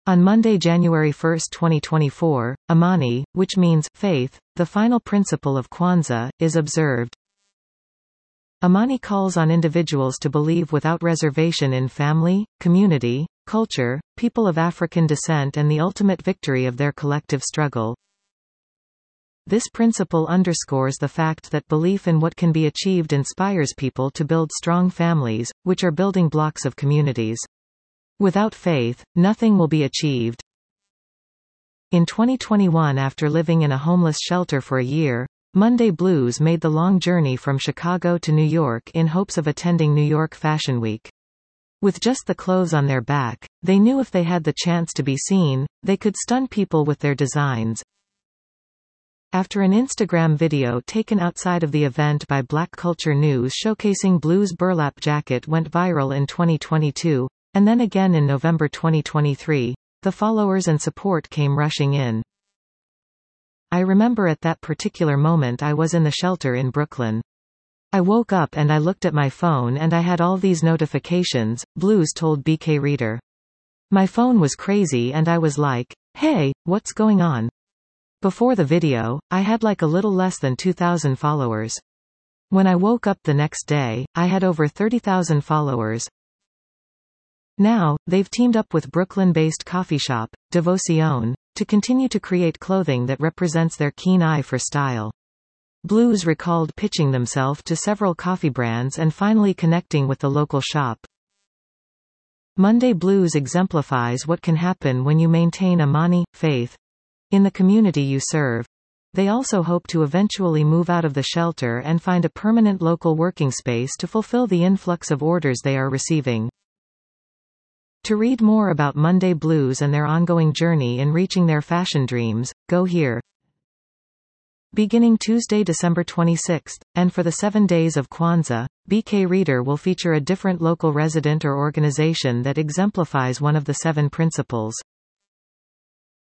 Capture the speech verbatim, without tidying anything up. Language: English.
On Monday, January first, twenty twenty-four, Imani, which means faith, the final principle of Kwanzaa, is observed. Imani calls on individuals to believe without reservation in family, community, culture, people of African descent and the ultimate victory of their collective struggle. This principle underscores the fact that belief in what can be achieved inspires people to build strong families, which are building blocks of communities. Without faith, nothing will be achieved. In twenty twenty-one, after living in a homeless shelter for a year, Monday Blues made the long journey from Chicago to New York in hopes of attending New York Fashion Week. With just the clothes on their back, they knew if they had the chance to be seen, they could stun people with their designs. After an Instagram video taken outside of the event by Black Culture News showcasing Blues' burlap jacket went viral in twenty twenty-two, and then again in November twenty twenty-three, the followers and support came rushing in. I remember at that particular moment I was in the shelter in Brooklyn. I woke up and I looked at my phone and I had all these notifications, Blues told B K Reader. My phone was crazy and I was like, hey, what's going on? Before the video, I had like a little less than two thousand followers. When I woke up the next day, I had over thirty thousand followers. Now, they've teamed up with Brooklyn-based coffee shop, Devoción, to continue to create clothing that represents their keen eye for style. Blues recalled pitching themselves to several coffee brands and finally connecting with the local shop. Monday Blues exemplifies what can happen when you maintain Imani faith in the community you serve. They also hope to eventually move out of the shelter and find a permanent local working space to fulfill the influx of orders they are receiving. To read more about Monday Blues and their ongoing journey in reaching their fashion dreams, go here. Beginning Tuesday, December twenty-sixth, and for the seven days of Kwanzaa, B K Reader will feature a different local resident or organization that exemplifies one of the seven principles.